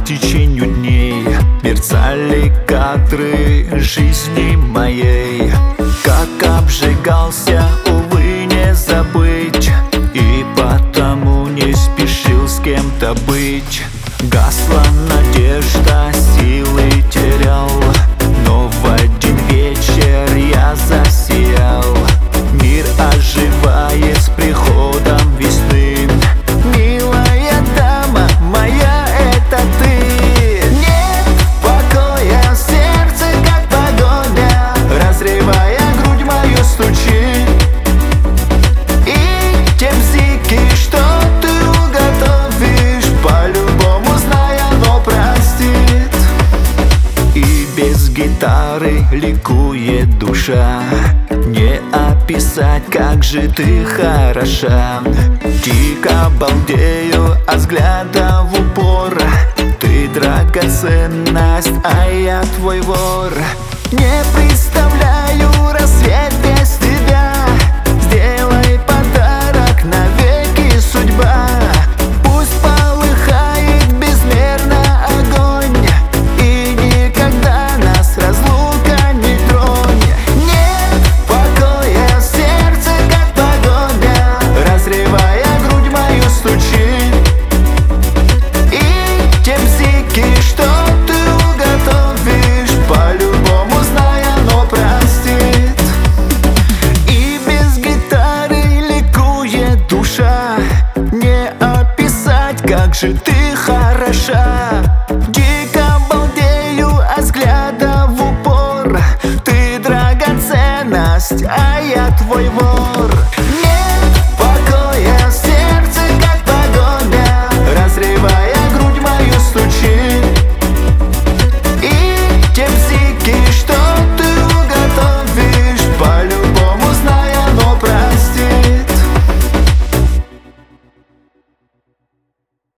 течению дней мерцали кадры жизни моей. Как обжигался, увы, не забыть, и потому не спешил с кем-то быть. Гасла надежда, силы терял, но в один вечер я засиял. Мир оживает с приходом весны. Милая дама моя, это ты. Нет покоя в сердце, как погоня, разрывая грудь мою, стучит. И те бзики, что ты уготовишь, по-любому зная, но простит. И без гитары ликует душа, не описать, как же ты хороша. Дико балдею от взгляда в упор. Ты драгоценность, а я твой вор. Не представляю рассвет без тебя. Сделай подарок, навеки судьба. Пусть полыхает безмерно огонь, и никогда нас разлука не тронь. Нет покоя в сердце, как погоня, разрывая грудь мою, стучит. И те бзики, что ты уготовишь, по-любому зная, но простит. И без гитары ликует душа, не описать, как же ты хороша. Дико балдею от взгляда в упор. Ты драгоценность, а я твой вор.